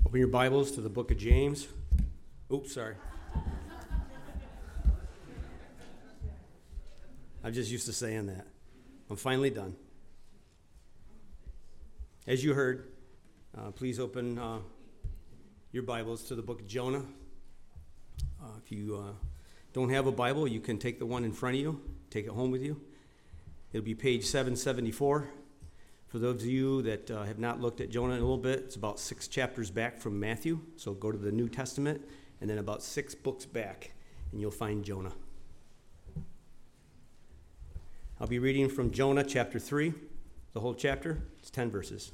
Open your Bibles to the book of James. Oops, sorry. I'm just used to saying that. I'm finally done. As you heard, please open your Bibles to the book of Jonah. If you don't have a Bible, you can take the one in front of you, take it home with you. It'll be page 774. For those of you that have not looked at Jonah in a little bit, it's about 6 chapters back from Matthew. So go to the New Testament, and then about 6 books back, and you'll find Jonah. I'll be reading from Jonah chapter 3, the whole chapter. It's 10 verses.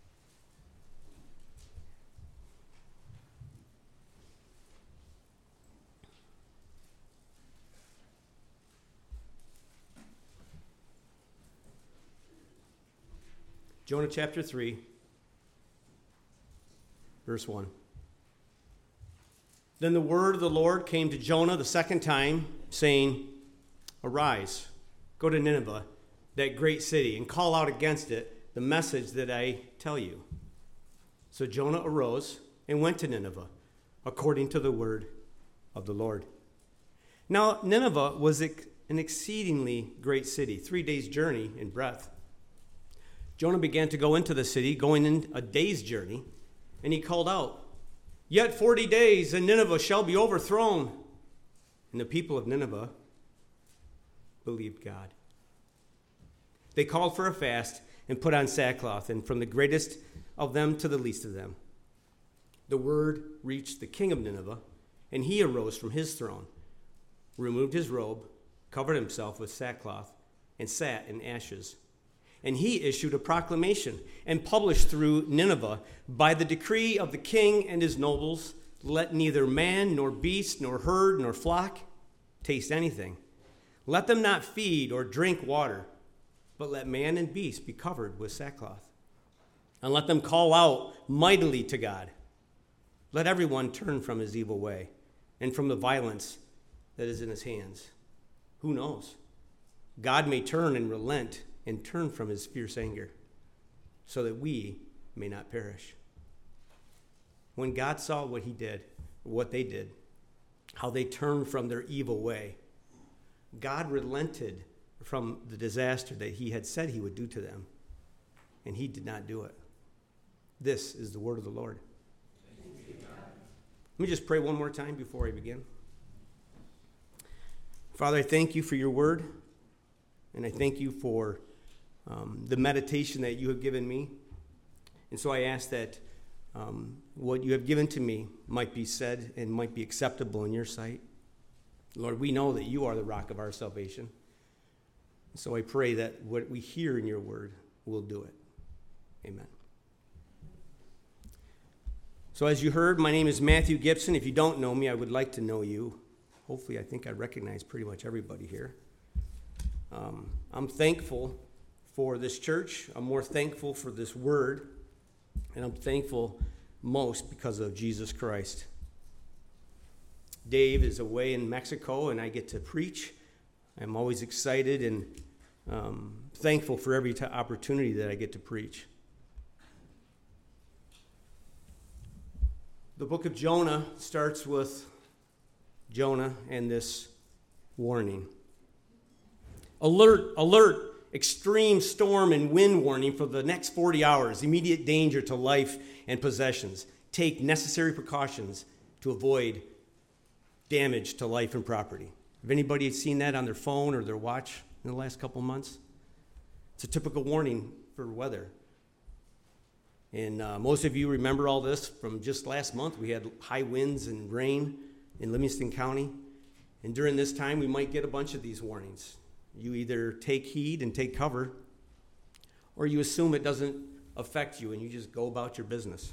Jonah chapter 3, verse 1. Then the word of the Lord came to Jonah the second time, saying, Arise, go to Nineveh, that great city, and call out against it the message that I tell you. So Jonah arose and went to Nineveh, according to the word of the Lord. Now Nineveh was an exceedingly great city, 3 days' journey in breadth. Jonah began to go into the city, going in a day's journey, and he called out, Yet 40 days, and Nineveh shall be overthrown. And the people of Nineveh believed God. They called for a fast and put on sackcloth, and from the greatest of them to the least of them. The word reached the king of Nineveh, and he arose from his throne, removed his robe, covered himself with sackcloth, and sat in ashes. And he issued a proclamation and published through Nineveh, by the decree of the king and his nobles, let neither man nor beast nor herd nor flock taste anything. Let them not feed or drink water, but let man and beast be covered with sackcloth. And let them call out mightily to God. Let everyone turn from his evil way and from the violence that is in his hands. Who knows? God may turn and relent and turn from his fierce anger, so that we may not perish. When God saw what he did, what they did, how they turned from their evil way, God relented from the disaster that he had said he would do to them, and he did not do it. This is the word of the Lord. Let me just pray one more time before I begin. Father, I thank you for your word, and I thank you for the meditation that you have given me. And so I ask that what you have given to me might be said and might be acceptable in your sight. Lord, we know that you are the rock of our salvation. So I pray that what we hear in your word will do it. Amen. So as you heard, my name is Matthew Gibson. If you don't know me, I would like to know you. Hopefully, I think I recognize pretty much everybody here. I'm thankful for this church. I'm more thankful for this word, and I'm thankful most because of Jesus Christ. Dave is away in Mexico, and I get to preach. I'm always excited and thankful for every opportunity that I get to preach. The book of Jonah starts with Jonah and this warning. Alert, alert. Extreme storm and wind warning for the next 40 hours. Immediate danger to life and possessions. Take necessary precautions to avoid damage to life and property. Have anybody seen that on their phone or their watch in the last couple months? It's a typical warning for weather. And most of you remember all this from just last month. We had high winds and rain in Livingston County. And during this time, we might get a bunch of these warnings. You either take heed and take cover, or you assume it doesn't affect you and you just go about your business.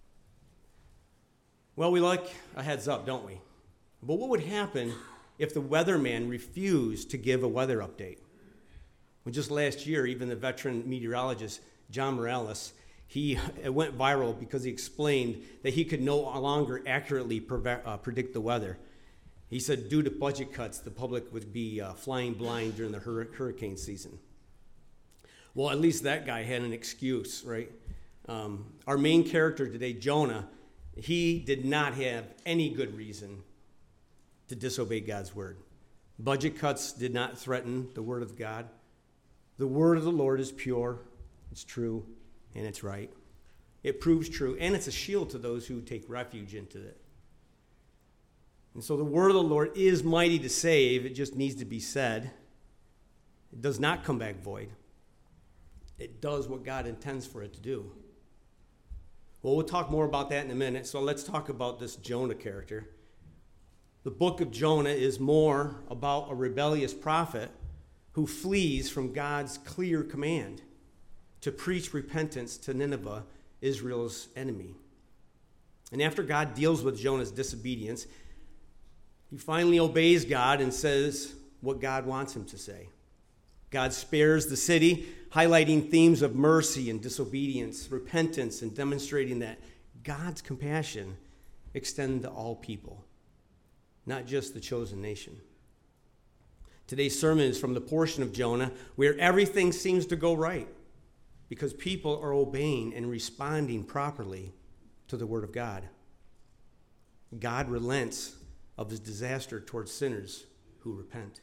Well, we like a heads up, don't we? But what would happen if the weatherman refused to give a weather update? Well, just last year, even the veteran meteorologist, John Morales, it went viral because he explained that he could no longer accurately predict the weather. He said due to budget cuts, the public would be flying blind during the hurricane season. Well, at least that guy had an excuse, right? Our main character today, Jonah, He did not have any good reason to disobey God's word. Budget cuts did not threaten the word of God. The word of the Lord is pure, it's true, and it's right. It proves true, and it's a shield to those who take refuge into it. And so the word of the Lord is mighty to save. It just needs to be said. It does not come back void. It does what God intends for it to do. Well, we'll talk more about that in a minute, so let's talk about this Jonah character. The book of Jonah is more about a rebellious prophet who flees from God's clear command to preach repentance to Nineveh, Israel's enemy. And after God deals with Jonah's disobedience, he finally obeys God and says what God wants him to say. God spares the city, highlighting themes of mercy and disobedience, repentance, and demonstrating that God's compassion extends to all people, not just the chosen nation. Today's sermon is from the portion of Jonah where everything seems to go right because people are obeying and responding properly to the word of God. God relents of his disaster towards sinners who repent.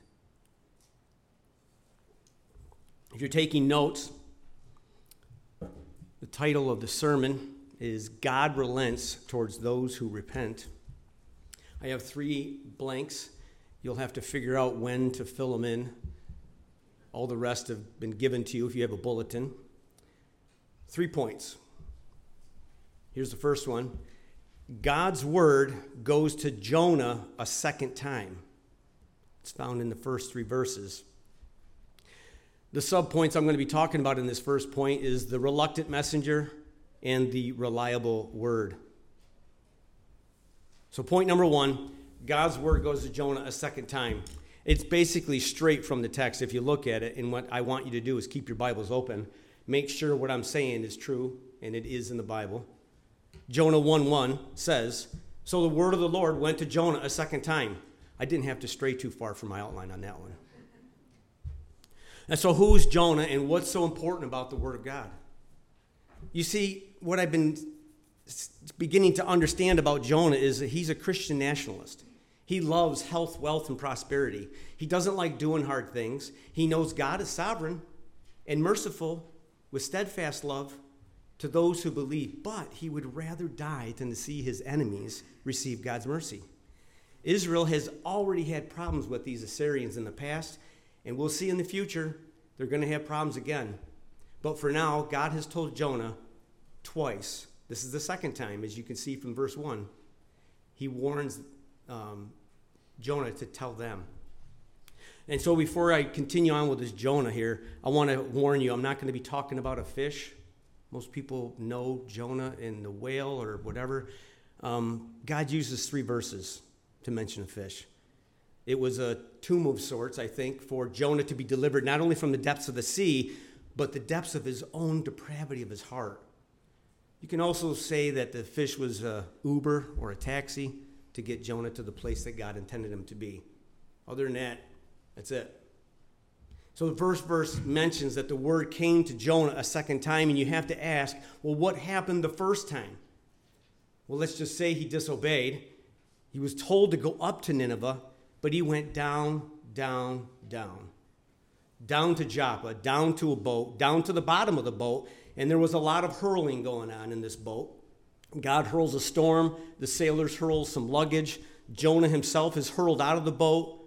If you're taking notes, the title of the sermon is God Relents Towards Those Who Repent. I have 3 blanks. You'll have to figure out when to fill them in. All the rest have been given to you if you have a bulletin. 3 points. Here's the first one. God's word goes to Jonah a second time. It's found in the first 3 verses. The subpoints I'm going to be talking about in this first point is the reluctant messenger and the reliable word. So point number 1, God's word goes to Jonah a second time. It's basically straight from the text if you look at it, and what I want you to do is keep your Bibles open. Make sure what I'm saying is true, and it is in the Bible. Jonah 1:1 says, "So the word of the Lord went to Jonah a second time." I didn't have to stray too far from my outline on that one. And so who's Jonah, and what's so important about the word of God? You see, what I've been beginning to understand about Jonah is that he's a Christian nationalist. He loves health, wealth, and prosperity. He doesn't like doing hard things. He knows God is sovereign and merciful with steadfast love to those who believe, but he would rather die than to see his enemies receive God's mercy. Israel has already had problems with these Assyrians in the past, and we'll see in the future they're going to have problems again. But for now, God has told Jonah twice. This is the second time, as you can see from verse 1. He warns Jonah to tell them. And so before I continue on with this Jonah here, I want to warn you, I'm not going to be talking about a fish. Most people know Jonah and the whale or whatever. God uses 3 verses to mention a fish. It was a tomb of sorts, I think, for Jonah to be delivered not only from the depths of the sea, but the depths of his own depravity of his heart. You can also say that the fish was an Uber or a taxi to get Jonah to the place that God intended him to be. Other than that, that's it. So the first verse mentions that the word came to Jonah a second time, and you have to ask, well, what happened the first time? Well, let's just say he disobeyed. He was told to go up to Nineveh, but he went down, down, down. Down to Joppa, down to a boat, down to the bottom of the boat, and there was a lot of hurling going on in this boat. God hurls a storm, the sailors hurl some luggage, Jonah himself is hurled out of the boat,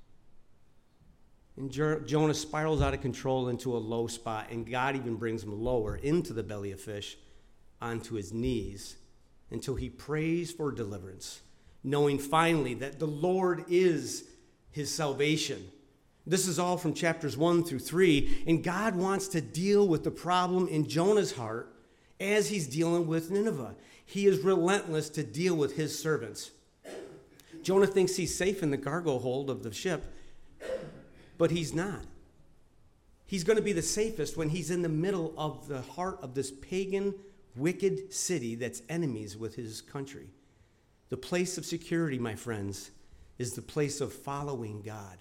and Jonah spirals out of control into a low spot, and God even brings him lower into the belly of fish onto his knees until he prays for deliverance, knowing finally that the Lord is his salvation. This is all from chapters 1 through 3, and God wants to deal with the problem in Jonah's heart as he's dealing with Nineveh. He is relentless to deal with his servants. Jonah thinks he's safe in the cargo hold of the ship, but he's not. He's going to be the safest when he's in the middle of the heart of this pagan, wicked city that's enemies with his country. The place of security, my friends, is the place of following God.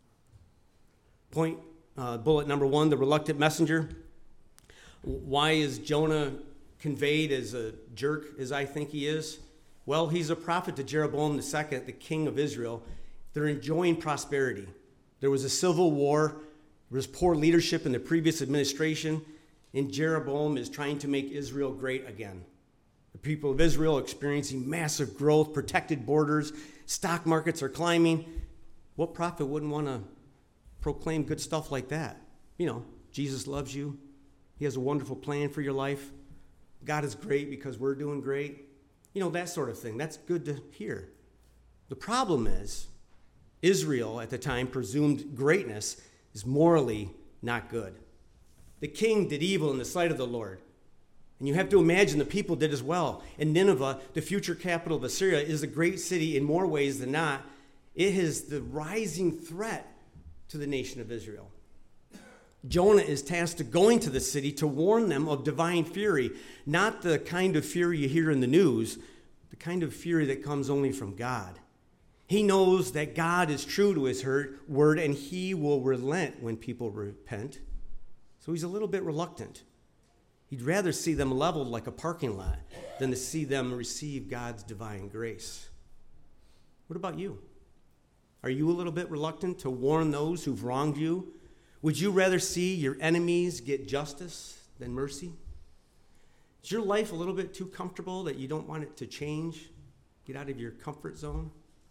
Bullet number 1, the reluctant messenger. Why is Jonah conveyed as a jerk as I think he is? Well, he's a prophet to Jeroboam II, the king of Israel. They're enjoying prosperity. There was a civil war. There was poor leadership in the previous administration, and Jeroboam is trying to make Israel great again. The people of Israel are experiencing massive growth, protected borders, stock markets are climbing. What prophet wouldn't want to proclaim good stuff like that? You know, Jesus loves you. He has a wonderful plan for your life. God is great because we're doing great. You know, that sort of thing. That's good to hear. The problem is, Israel at the time presumed greatness is morally not good. The king did evil in the sight of the Lord. And you have to imagine the people did as well. And Nineveh, the future capital of Assyria, is a great city in more ways than not. It is the rising threat to the nation of Israel. Jonah is tasked to going to the city to warn them of divine fury, not the kind of fury you hear in the news, the kind of fury that comes only from God. He knows that God is true to his word, and he will relent when people repent. So he's a little bit reluctant. He'd rather see them leveled like a parking lot than to see them receive God's divine grace. What about you? Are you a little bit reluctant to warn those who've wronged you? Would you rather see your enemies get justice than mercy? Is your life a little bit too comfortable that you don't want it to change? Get out of your comfort zone?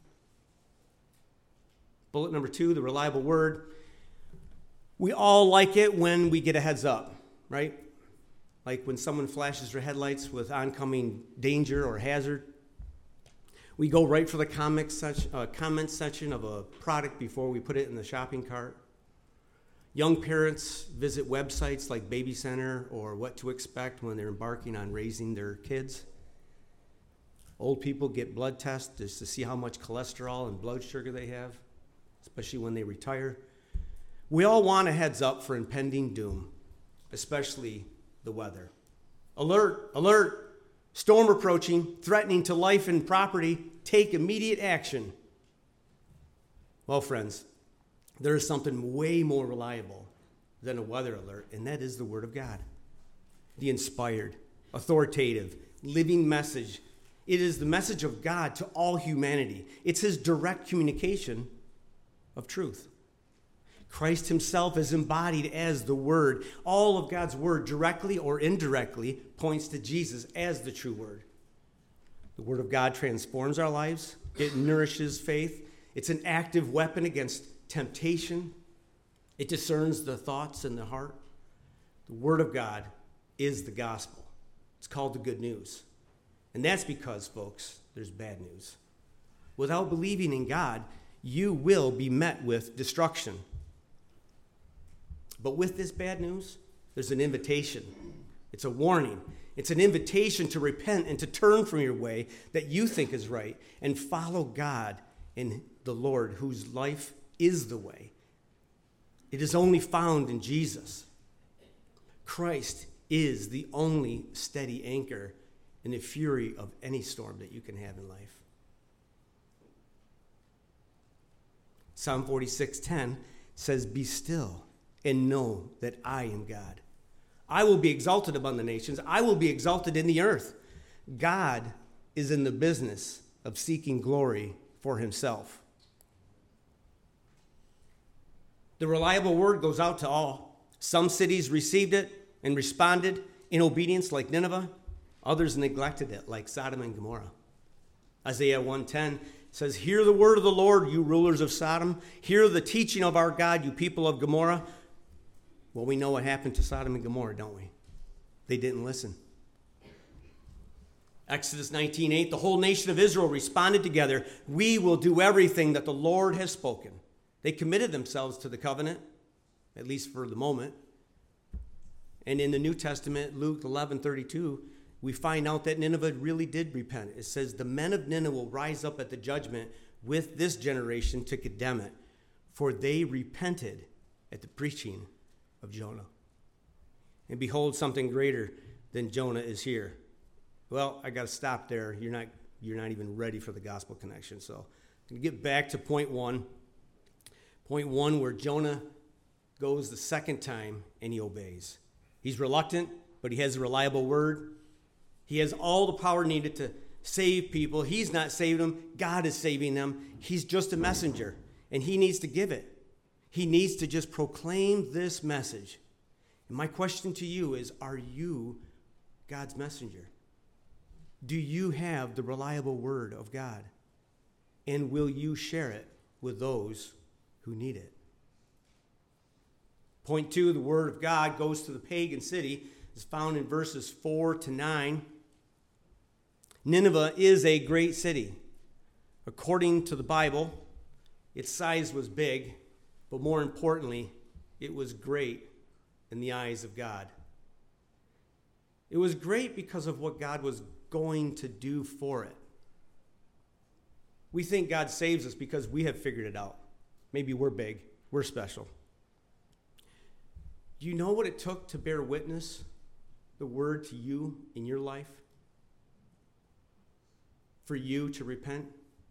Bullet number 2, the reliable word. We all like it when we get a heads up, right? Like when someone flashes their headlights with oncoming danger or hazard. We go right for the comment section of a product before we put it in the shopping cart. Young parents visit websites like Baby Center or What to Expect when they're embarking on raising their kids. Old people get blood tests just to see how much cholesterol and blood sugar they have, especially when they retire. We all want a heads up for impending doom, especially the weather. Alert, alert, storm approaching, threatening to life and property, take immediate action. Well, friends, there is something way more reliable than a weather alert, and that is the Word of God. The inspired, authoritative, living message. It is the message of God to all humanity. It's his direct communication of truth. Christ himself is embodied as the Word. All of God's Word, directly or indirectly, points to Jesus as the true Word. The Word of God transforms our lives. It nourishes faith. It's an active weapon against temptation. It discerns the thoughts in the heart. The Word of God is the gospel. It's called the good news. And that's because, folks, there's bad news. Without believing in God, you will be met with destruction. But with this bad news, there's an invitation. It's a warning. It's an invitation to repent and to turn from your way that you think is right and follow God and the Lord, whose life is the way. It is only found in Jesus. Christ is the only steady anchor in the fury of any storm that you can have in life. Psalm 46:10 says, "Be still and know that I am God. I will be exalted among the nations. I will be exalted in the earth." God is in the business of seeking glory for himself. The reliable word goes out to all. Some cities received it and responded in obedience like Nineveh. Others neglected it like Sodom and Gomorrah. Isaiah 1:10 says, "Hear the word of the Lord, you rulers of Sodom. Hear the teaching of our God, you people of Gomorrah." Well, we know what happened to Sodom and Gomorrah, don't we? They didn't listen. Exodus 19:8, the whole nation of Israel responded together, "We will do everything that the Lord has spoken." They committed themselves to the covenant, at least for the moment. And in the New Testament, Luke 11:32, we find out that Nineveh really did repent. It says, "The men of Nineveh will rise up at the judgment with this generation to condemn it, for they repented at the preaching of Jonah." And behold, something greater than Jonah is here. Well, I got to stop there. You're not even ready for the gospel connection. So I'm going to get back to point one. Point one, where Jonah goes the second time and he obeys. He's reluctant, but he has a reliable word. He has all the power needed to save people. He's not saving them. God is saving them. He's just a messenger, and he needs to give it. He needs to just proclaim this message. And my question to you is, are you God's messenger? Do you have the reliable word of God? And will you share it with those who need it? Point 2, the word of God goes to the pagan city. It's found in verses 4 to 9. Nineveh is a great city. According to the Bible, its size was big, but more importantly, it was great in the eyes of God. It was great because of what God was going to do for it. We think God saves us because we have figured it out. Maybe we're big, we're special. Do you know what it took to bear witness the word to you in your life? For you to repent?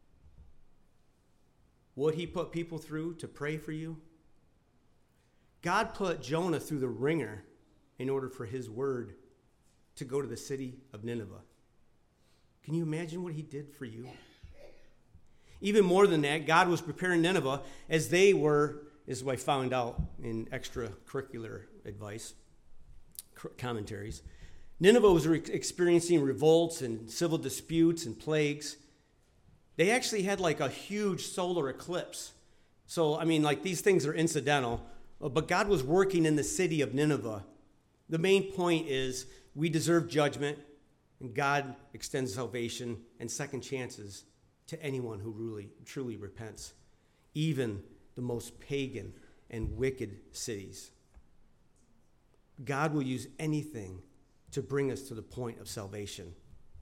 What he put people through to pray for you? God put Jonah through the ringer in order for his word to go to the city of Nineveh. Can you imagine what he did for you? Even more than that, God was preparing Nineveh as they were, is what I found out in extracurricular advice, commentaries. Nineveh was experiencing revolts and civil disputes and plagues. They actually had like a huge solar eclipse. So, I mean, like these things are incidental, but God was working in the city of Nineveh. The main point is we deserve judgment, and God extends salvation and second chances to anyone who truly repents, even the most pagan and wicked cities. God will use anything to bring us to the point of salvation.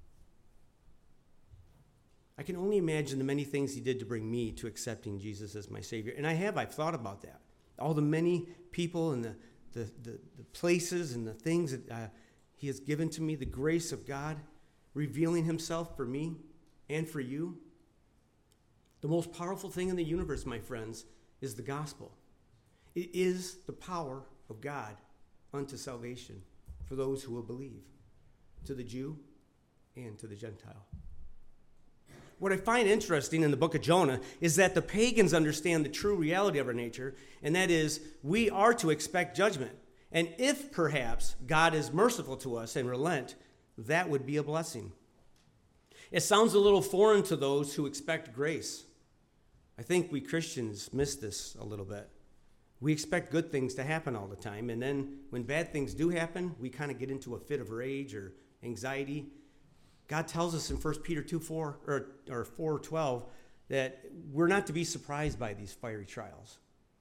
I can only imagine the many things he did to bring me to accepting Jesus as my Savior. And I've thought about that. All the many people and the places and the things that he has given to me, the grace of God, revealing himself for me and for you. The most powerful thing in the universe, my friends, is the gospel. It is the power of God unto salvation for those who will believe, to the Jew and to the Gentile. What I find interesting in the book of Jonah is that the pagans understand the true reality of our nature, and that is we are to expect judgment. And if perhaps God is merciful to us and relent, that would be a blessing. It sounds a little foreign to those who expect grace. I think we Christians miss this a little bit. We expect good things to happen all the time, and then when bad things do happen, we kind of get into a fit of rage or anxiety. God tells us in 1 Peter 2:4 or 4:12 that we're not to be surprised by these fiery trials.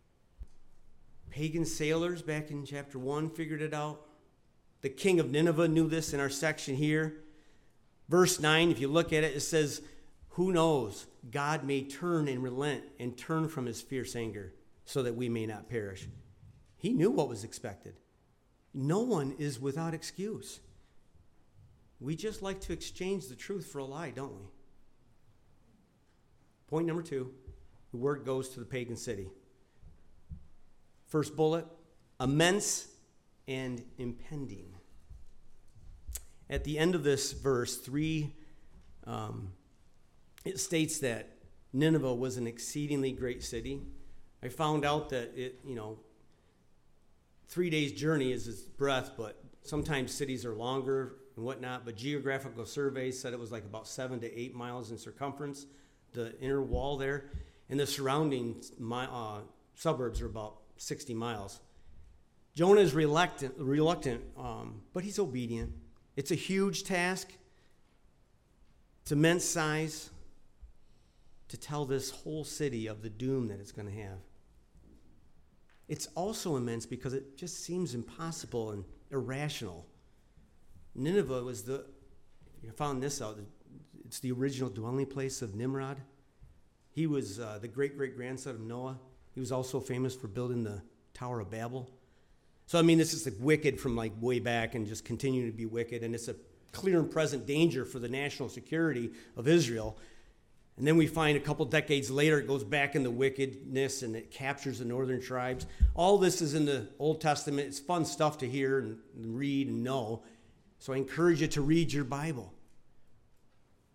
Pagan sailors back in chapter 1 figured it out. The king of Nineveh knew this in our section here. Verse 9, if you look at it, it says, who knows, God may turn and relent and turn from his fierce anger so that we may not perish. He knew what was expected. No one is without excuse. We just like to exchange the truth for a lie, don't we? Point number 2, the word goes to the pagan city. First bullet, immense and impending. At the end of this verse 3, it states that Nineveh was an exceedingly great city. I found out that 3 days' journey is its breadth, but sometimes cities are longer and whatnot. But geographical surveys said it was like about 7 to 8 miles in circumference, the inner wall there, and the surrounding suburbs are about 60 miles. Jonah is reluctant, but he's obedient. It's a huge task. It's immense size to tell this whole city of the doom that it's going to have. It's also immense because it just seems impossible and irrational. Nineveh was you found this out, it's the original dwelling place of Nimrod. He was the great-great-grandson of Noah. He was also famous for building the Tower of Babel. So, I mean, this is like wicked from like way back and just continuing to be wicked, and it's a clear and present danger for the national security of Israel. And then we find a couple decades later, it goes back into wickedness and it captures the northern tribes. All this is in the Old Testament. It's fun stuff to hear and read and know. So I encourage you to read your Bible.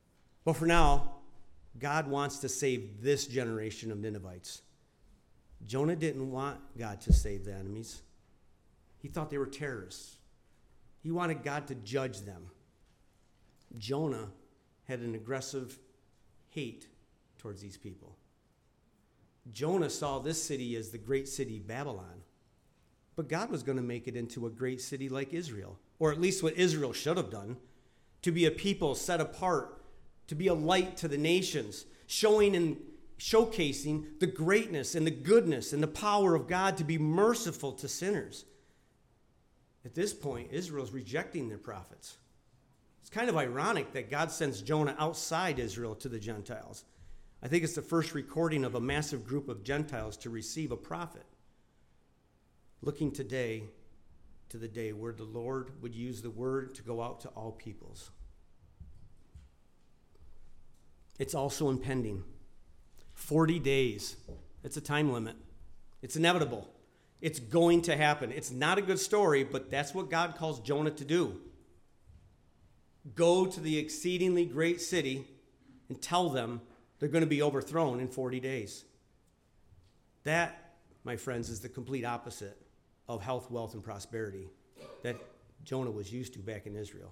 But for now, God wants to save this generation of Ninevites. Jonah didn't want God to save the enemies. He thought they were terrorists. He wanted God to judge them. Jonah had an aggressive hate towards these people. Jonah saw this city as the great city Babylon. But God was going to make it into a great city like Israel, or at least what Israel should have done, to be a people set apart, to be a light to the nations, showing and showcasing the greatness and the goodness and the power of God to be merciful to sinners. At this point, Israel's rejecting their prophets. It's kind of ironic that God sends Jonah outside Israel to the Gentiles. I think it's the first recording of a massive group of Gentiles to receive a prophet. Looking today to the day where the Lord would use the word to go out to all peoples. It's also impending. 40 days. It's a time limit. It's inevitable. It's going to happen. It's not a good story, but that's what God calls Jonah to do. Go to the exceedingly great city and tell them they're going to be overthrown in 40 days. That, my friends, is the complete opposite of health, wealth, and prosperity that Jonah was used to back in Israel.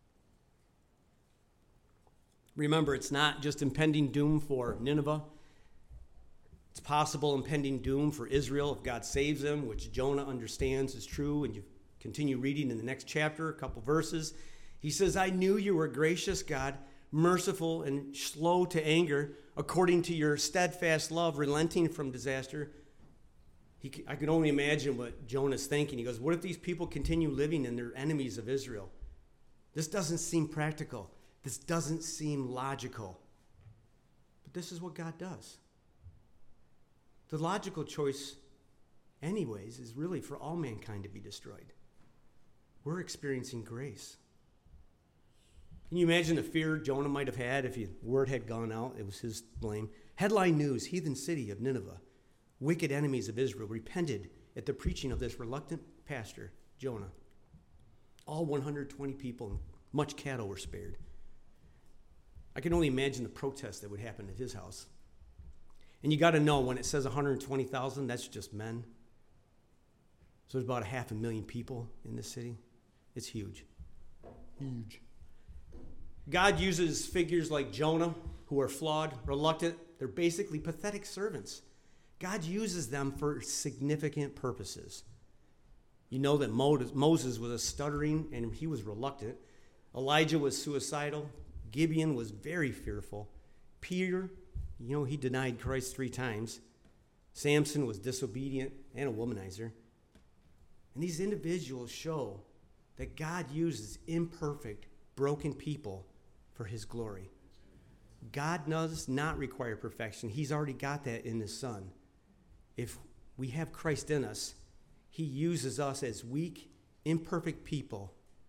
Remember, it's not just impending doom for Nineveh. It's possible impending doom for Israel if God saves them, which Jonah understands is true. And you continue reading in the next chapter, a couple verses. He says, I knew you were gracious, God, merciful and slow to anger, according to your steadfast love, relenting from disaster. I can only imagine what Jonah's thinking. He goes, what if these people continue living and they're enemies of Israel? This doesn't seem practical. This doesn't seem logical. But this is what God does. The logical choice, anyways, is really for all mankind to be destroyed. We're experiencing grace. Can you imagine the fear Jonah might have had if word had gone out? It was his blame. Headline news, heathen city of Nineveh. Wicked enemies of Israel repented at the preaching of this reluctant pastor, Jonah. All 120 people and much cattle were spared. I can only imagine the protests that would happen at his house. And you got to know, when it says 120,000, that's just men. So there's about 500,000 people in this city. It's huge. Huge. God uses figures like Jonah, who are flawed, reluctant. They're basically pathetic servants. God uses them for significant purposes. You know that Moses was a stuttering and he was reluctant. Elijah was suicidal. Gideon was very fearful. Peter, he denied Christ 3 times. Samson was disobedient and a womanizer. And these individuals show that God uses imperfect, broken people for his glory. God does not require perfection. He's already got that in his Son. If we have Christ in us, he uses us as weak, imperfect people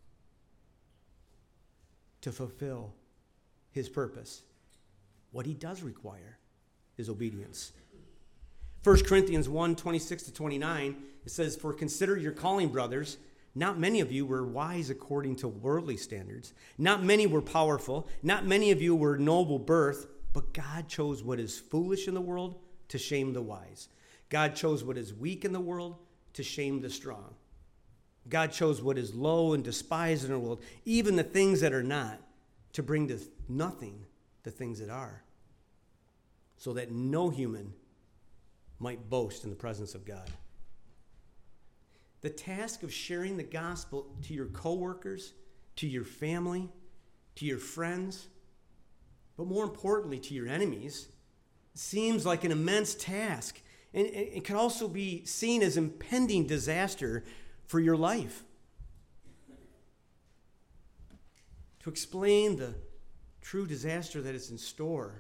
to fulfill his purpose. What he does require is obedience. 1 Corinthians 1, 26-29, it says, For consider your calling, brothers. Not many of you were wise according to worldly standards. Not many were powerful. Not many of you were noble birth. But God chose what is foolish in the world to shame the wise. God chose what is weak in the world to shame the strong. God chose what is low and despised in the world, even the things that are not, to bring to nothing the things that are, so that no human might boast in the presence of God. The task of sharing the gospel to your coworkers, to your family, to your friends, but more importantly to your enemies, seems like an immense task. And it can also be seen as impending disaster for your life. To explain the true disaster that is in store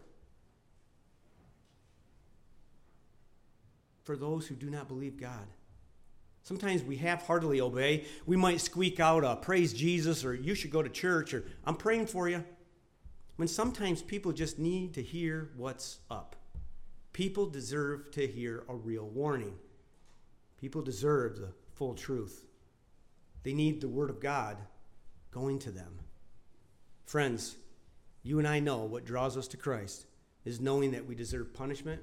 for those who do not believe God. Sometimes we half-heartedly obey. We might squeak out, praise Jesus, or you should go to church, or I'm praying for you. When sometimes people just need to hear what's up. People deserve to hear a real warning. People deserve the full truth. They need the word of God going to them. Friends, You and I know what draws us to Christ is knowing that we deserve punishment.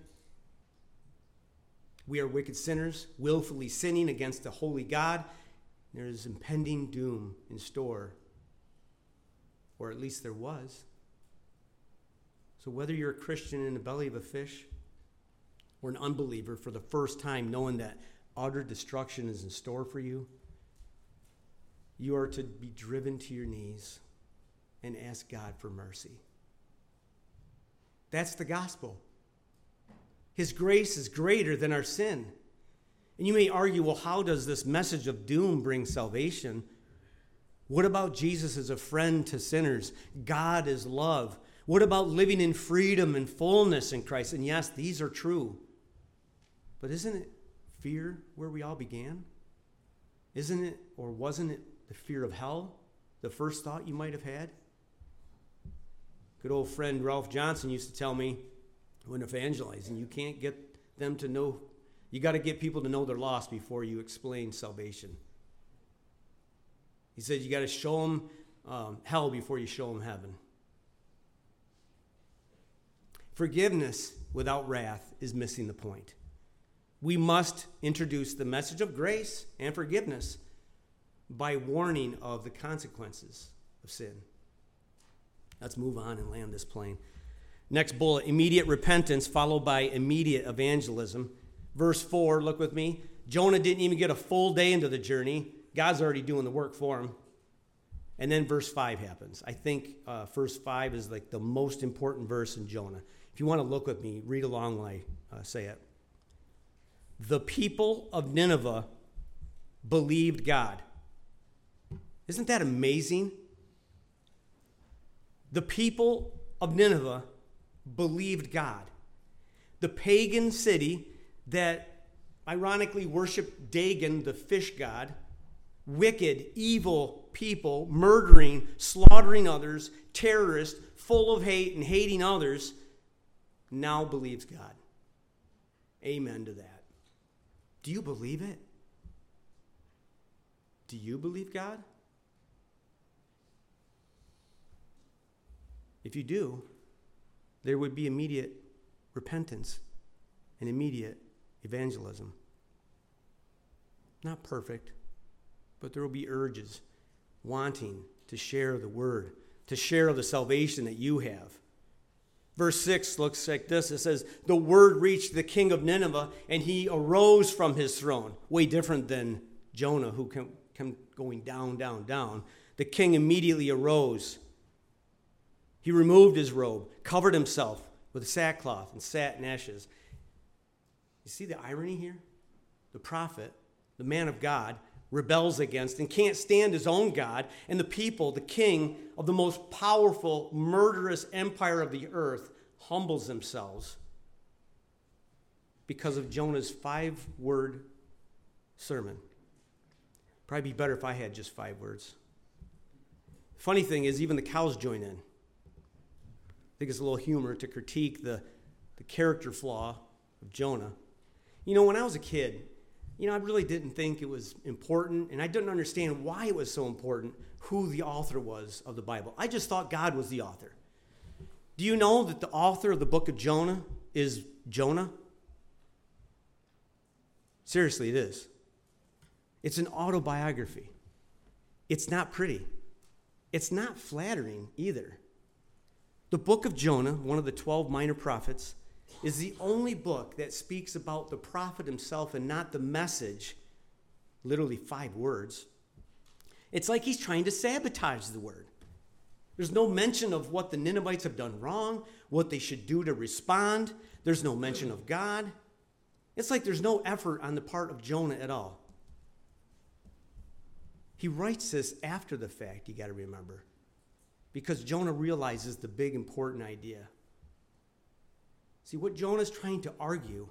We are wicked sinners, willfully sinning against a holy God. There is impending doom in store, or at least there was. So whether you're a Christian in the belly of a fish or an unbeliever for the first time, knowing that utter destruction is in store for you, you are to be driven to your knees and ask God for mercy. That's the gospel. His grace is greater than our sin. And you may argue, well, how does this message of doom bring salvation? What about Jesus as a friend to sinners? God is love. What about living in freedom and fullness in Christ? And yes, these are true. But isn't it fear where we all began? Isn't it, or wasn't it, the fear of hell, the first thought you might have had? Good old friend Ralph Johnson used to tell me when evangelizing, you can't get them to know, you got to get people to know they're lost before you explain salvation. He said you got to show them hell before you show them heaven. Forgiveness without wrath is missing the point. We must introduce the message of grace and forgiveness by warning of the consequences of sin. Let's move on and land this plane. Next bullet, immediate repentance followed by immediate evangelism. Verse 4, look with me. Jonah didn't even get a full day into the journey. God's already doing the work for him. And then verse 5 happens. I think verse 5 is like the most important verse in Jonah. If you want to look with me, read along while I say it. The people of Nineveh believed God. Isn't that amazing? The people of Nineveh believed God. The pagan city that ironically worshiped Dagon, the fish god, wicked, evil people, murdering, slaughtering others, terrorists, full of hate and hating others, now believes God. Amen to that. Do you believe it? Do you believe God? If you do, there would be immediate repentance and immediate evangelism. Not perfect, but there will be urges wanting to share the word, to share the salvation that you have. Verse 6 looks like this. It says, the word reached the king of Nineveh, and he arose from his throne. Way different than Jonah, who came going down, down, down. The king immediately arose. He removed his robe, covered himself with sackcloth and sat in ashes. You see the irony here? The prophet, the man of God, rebels against and can't stand his own God, and the people, the king of the most powerful, murderous empire of the earth, humbles themselves because of Jonah's 5-word sermon. Probably be better if I had just 5 words. Funny thing is, even the cows join in. I think it's a little humor to critique the character flaw of Jonah. You know, when I was a kid, I really didn't think it was important, and I didn't understand why it was so important who the author was of the Bible. I just thought God was the author. Do you know that the author of the book of Jonah is Jonah? Seriously, it is. It's an autobiography. It's not pretty. It's not flattering either. The book of Jonah, one of the 12 minor prophets, is the only book that speaks about the prophet himself and not the message, literally 5 words. It's like he's trying to sabotage the word. There's no mention of what the Ninevites have done wrong, what they should do to respond. There's no mention of God. It's like there's no effort on the part of Jonah at all. He writes this after the fact, you got to remember, because Jonah realizes the big important idea. See, what Jonah's trying to argue,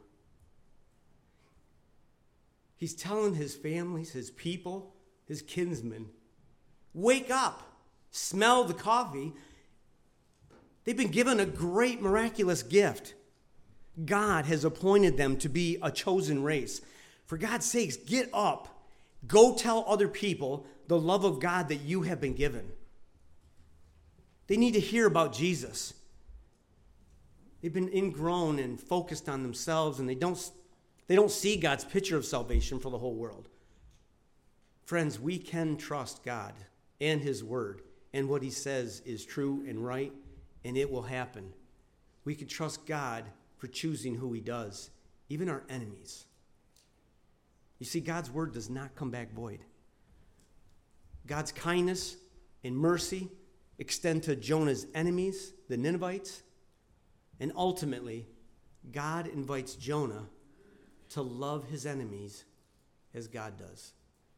he's telling his families, his people, his kinsmen, wake up, smell the coffee. They've been given a great miraculous gift. God has appointed them to be a chosen race. For God's sakes, get up. Go tell other people the love of God that you have been given. They need to hear about Jesus. They've been ingrown and focused on themselves, and they don't see God's picture of salvation for the whole world. Friends, we can trust God and his word, and what he says is true and right, and it will happen. We can trust God for choosing who he does, even our enemies. You see, God's word does not come back void. God's kindness and mercy extend to Jonah's enemies, the Ninevites, and ultimately, God invites Jonah to love his enemies as God does.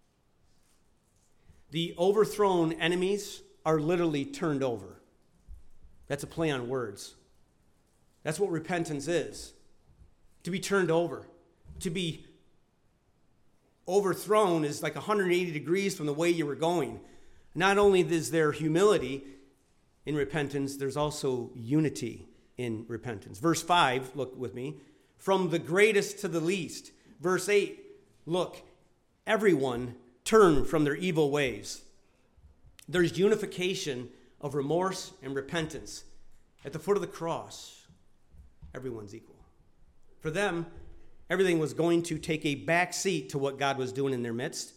The overthrown enemies are literally turned over. That's a play on words. That's what repentance is. To be turned over. To be overthrown is like 180 degrees from the way you were going. Not only is there humility in repentance, there's also unity in repentance. Verse 5, look with me. From the greatest to the least. Verse 8, look, everyone turn from their evil ways. There's unification of remorse and repentance. At the foot of the cross, everyone's equal. For them, everything was going to take a back seat to what God was doing in their midst.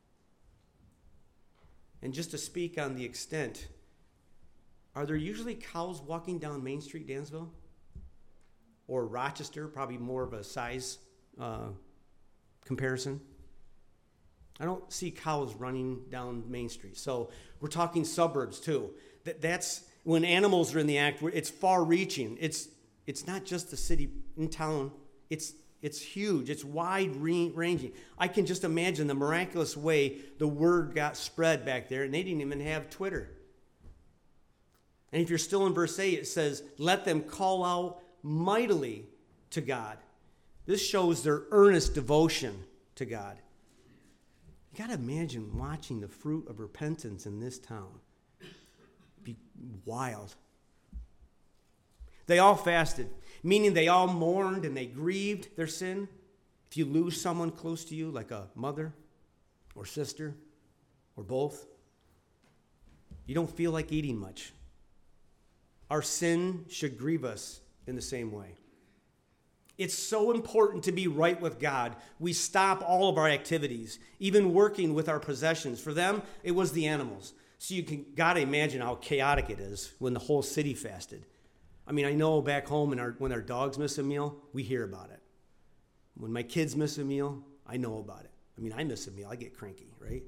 And just to speak on the extent, are there usually cows walking down Main Street, Dansville? Or Rochester, probably more of a size comparison? I don't see cows running down Main Street. So we're talking suburbs too. That's when animals are in the act, it's far-reaching. It's not just the city in town. It's huge. It's wide-ranging. I can just imagine the miraculous way the word got spread back there, and they didn't even have Twitter. And if you're still in verse 8, it says, let them call out mightily to God. This shows their earnest devotion to God. You got to imagine watching the fruit of repentance in this town. It'd be wild. They all fasted, meaning they all mourned and they grieved their sin. If you lose someone close to you, like a mother or sister or both, you don't feel like eating much. Our sin should grieve us in the same way. It's so important to be right with God. We stop all of our activities, even working with our possessions. For them, it was the animals. So you got to imagine how chaotic it is when the whole city fasted. I mean, I know back home when our dogs miss a meal, we hear about it. When my kids miss a meal, I know about it. I mean, I miss a meal, I get cranky, right?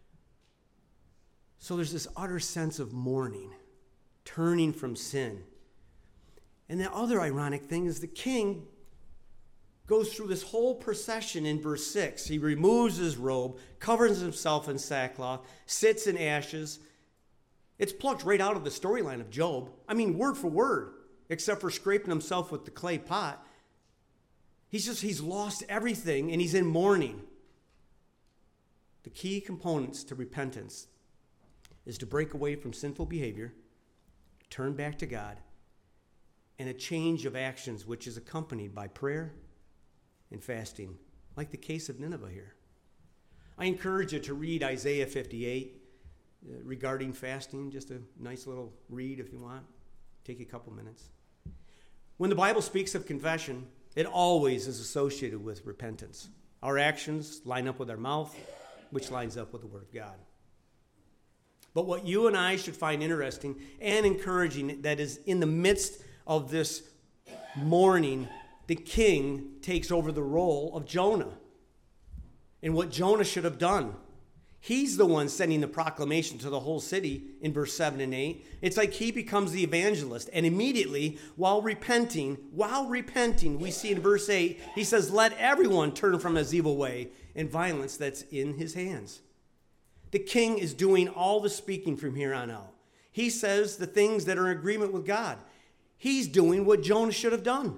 So there's this utter sense of mourning, turning from sin. And the other ironic thing is the king goes through this whole procession in verse 6. He removes his robe, covers himself in sackcloth, sits in ashes. It's plucked right out of the storyline of Job. I mean, word for word, except for scraping himself with the clay pot. He's lost everything, and he's in mourning. The key components to repentance is to break away from sinful behavior, turn back to God, and a change of actions which is accompanied by prayer and fasting, like the case of Nineveh here. I encourage you to read Isaiah 58 regarding fasting, just a nice little read if you want. Take a couple minutes. When the Bible speaks of confession, it always is associated with repentance. Our actions line up with our mouth, which lines up with the Word of God. But what you and I should find interesting and encouraging, that is in the midst of this mourning, the king takes over the role of Jonah. And what Jonah should have done. He's the one sending the proclamation to the whole city in verse 7 and 8. It's like he becomes the evangelist. And immediately, while repenting, we see in verse 8, he says, let everyone turn from his evil way and violence that's in his hands. The king is doing all the speaking from here on out. He says the things that are in agreement with God. He's doing what Jonah should have done.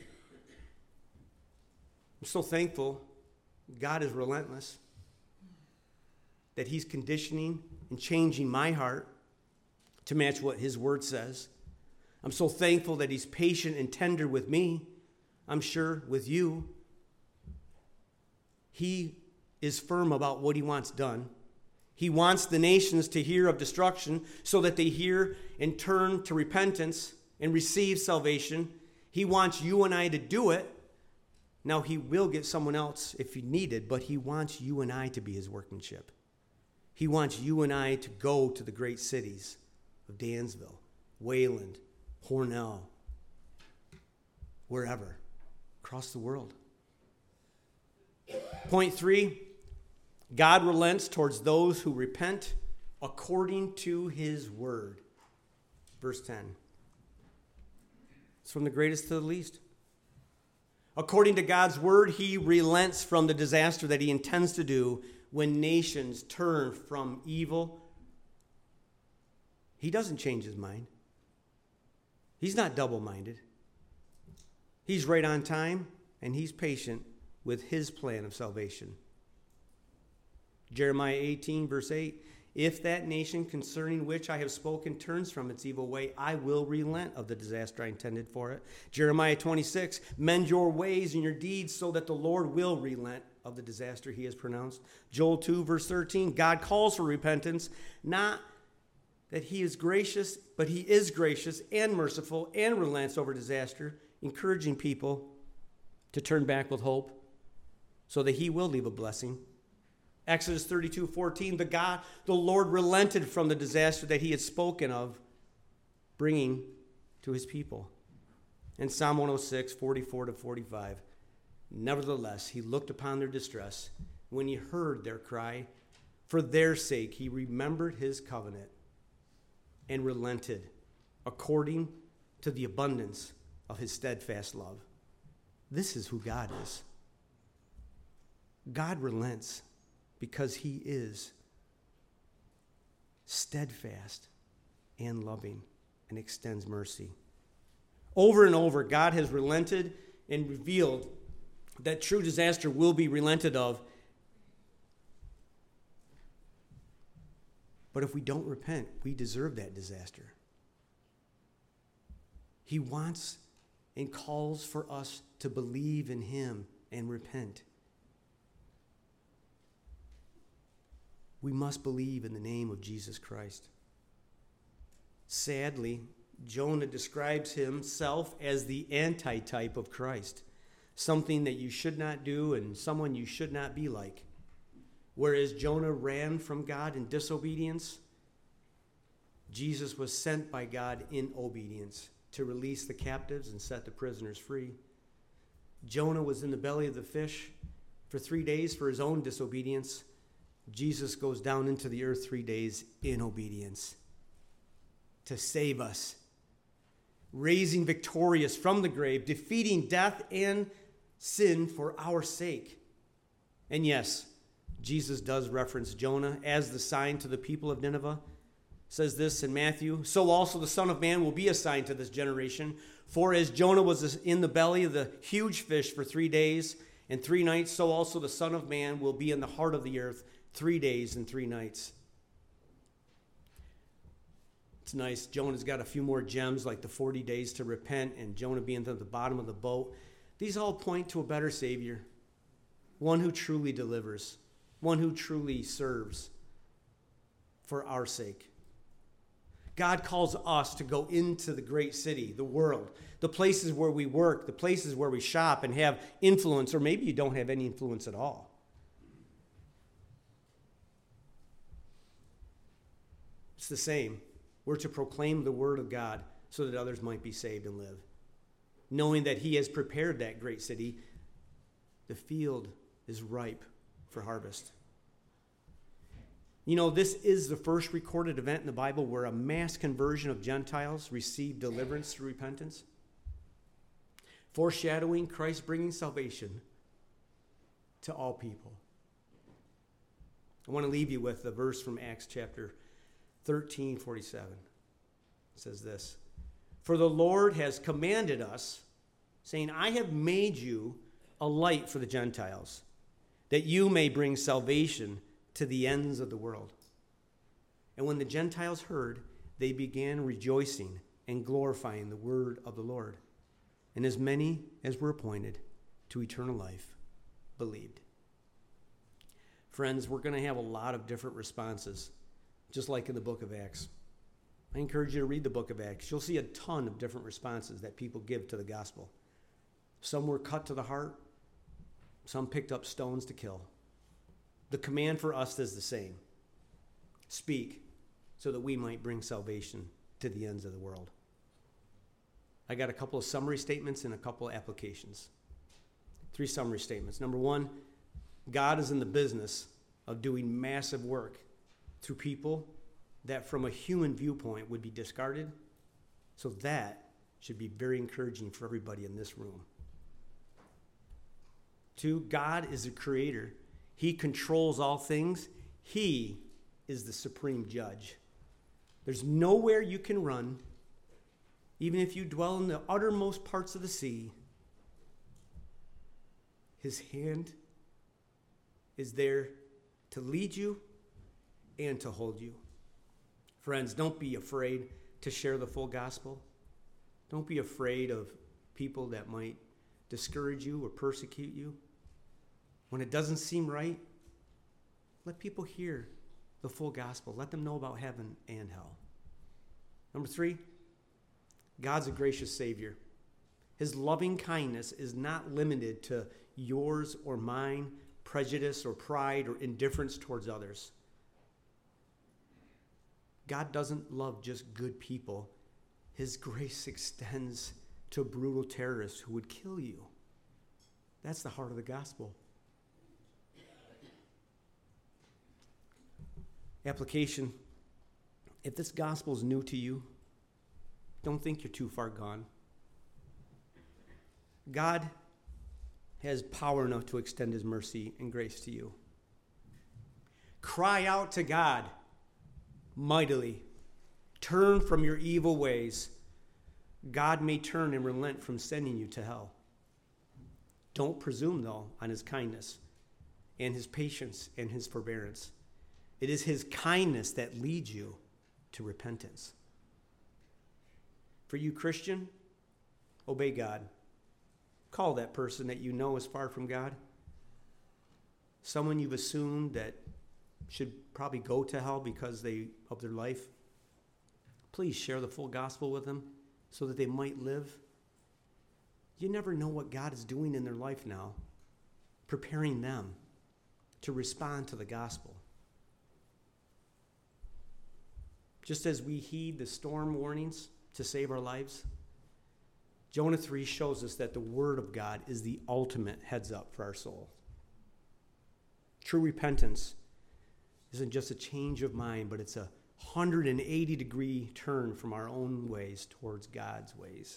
I'm so thankful God is relentless, that he's conditioning and changing my heart to match what his word says. I'm so thankful that he's patient and tender with me. I'm sure with you. He is firm about what he wants done. He wants the nations to hear of destruction so that they hear and turn to repentance and receive salvation. He wants you and I to do it. Now, he will get someone else if he needed, but he wants you and I to be his workmanship. He wants you and I to go to the great cities of Dansville, Wayland, Hornell, wherever, across the world. Point 3, God relents towards those who repent according to his word. Verse 10. It's from the greatest to the least. According to God's word, he relents from the disaster that he intends to do when nations turn from evil. He doesn't change his mind. He's not double-minded. He's right on time, and he's patient with his plan of salvation. Jeremiah 18, verse 8, if that nation concerning which I have spoken turns from its evil way, I will relent of the disaster I intended for it. Jeremiah 26, mend your ways and your deeds so that the Lord will relent of the disaster he has pronounced. Joel 2, verse 13, God calls for repentance, not that he is gracious, but he is gracious and merciful and relents over disaster, encouraging people to turn back with hope so that he will leave a blessing. Exodus 32:14, the Lord relented from the disaster that he had spoken of bringing to his people. And Psalm 106, 44-45, nevertheless, he looked upon their distress when he heard their cry. For their sake, he remembered his covenant and relented according to the abundance of his steadfast love. This is who God is. God relents because he is steadfast and loving and extends mercy. Over and over, God has relented and revealed that true disaster will be relented of. But if we don't repent, we deserve that disaster. He wants and calls for us to believe in him and repent. We must believe in the name of Jesus Christ. Sadly, Jonah describes himself as the antitype of Christ, something that you should not do and someone you should not be like. Whereas Jonah ran from God in disobedience, Jesus was sent by God in obedience to release the captives and set the prisoners free. Jonah was in the belly of the fish for 3 days for his own disobedience. Jesus goes down into the earth 3 days in obedience to save us, raising victorious from the grave, defeating death and sin for our sake. And yes, Jesus does reference Jonah as the sign to the people of Nineveh. It says this in Matthew, so also the Son of Man will be a sign to this generation. For as Jonah was in the belly of the huge fish for 3 days and 3 nights, so also the Son of Man will be in the heart of the earth 3 days and 3 nights. It's nice. Jonah's got a few more gems like the 40 days to repent and Jonah being at the bottom of the boat. These all point to a better Savior, one who truly delivers, one who truly serves for our sake. God calls us to go into the great city, the world, the places where we work, the places where we shop and have influence, or maybe you don't have any influence at all. It's the same. We're to proclaim the word of God so that others might be saved and live. Knowing that he has prepared that great city, the field is ripe for harvest. You know, this is the first recorded event in the Bible where a mass conversion of Gentiles received deliverance through repentance, foreshadowing Christ bringing salvation to all people. I want to leave you with the verse from Acts chapter 13:47. It says this, for the Lord has commanded us, saying, I have made you a light for the Gentiles, that you may bring salvation to the ends of the world. And when the Gentiles heard, they began rejoicing and glorifying the word of the Lord. And as many as were appointed to eternal life believed. Friends, we're going to have a lot of different responses, just like in the book of Acts. I encourage you to read the book of Acts. You'll see a ton of different responses that people give to the gospel. Some were cut to the heart. Some picked up stones to kill. The command for us is the same. Speak so that we might bring salvation to the ends of the world. I got a couple of summary statements and a couple of applications. 3 summary statements. Number 1, God is in the business of doing massive work through people that from a human viewpoint would be discarded. So that should be very encouraging for everybody in this room. 2, God is the creator. He controls all things. He is the supreme judge. There's nowhere you can run, even if you dwell in the uttermost parts of the sea. His hand is there to lead you and to hold you. Friends, don't be afraid to share the full gospel. Don't be afraid of people that might discourage you or persecute you. When it doesn't seem right, let people hear the full gospel. Let them know about heaven and hell. Number 3, God's a gracious Savior. His loving kindness is not limited to yours or mine, prejudice or pride or indifference towards others. God doesn't love just good people. His grace extends to brutal terrorists who would kill you. That's the heart of the gospel. Application. If this gospel is new to you, don't think you're too far gone. God has power enough to extend his mercy and grace to you. Cry out to God mightily. Turn from your evil ways. God may turn and relent from sending you to hell. Don't presume, though, on his kindness and his patience and his forbearance. It is his kindness that leads you to repentance. For you, Christian, obey God. Call that person that you know is far from God, someone you've assumed that should probably go to hell because of their life. Please share the full gospel with them so that they might live. You never know what God is doing in their life now, preparing them to respond to the gospel. Just as we heed the storm warnings to save our lives, Jonah 3 shows us that the Word of God is the ultimate heads up for our soul. True repentance isn't just a change of mind, but it's a 180-degree turn from our own ways towards God's ways.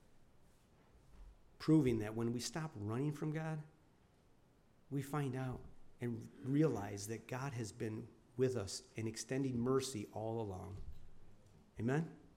Proving that when we stop running from God, we find out and realize that God has been with us and extending mercy all along. Amen?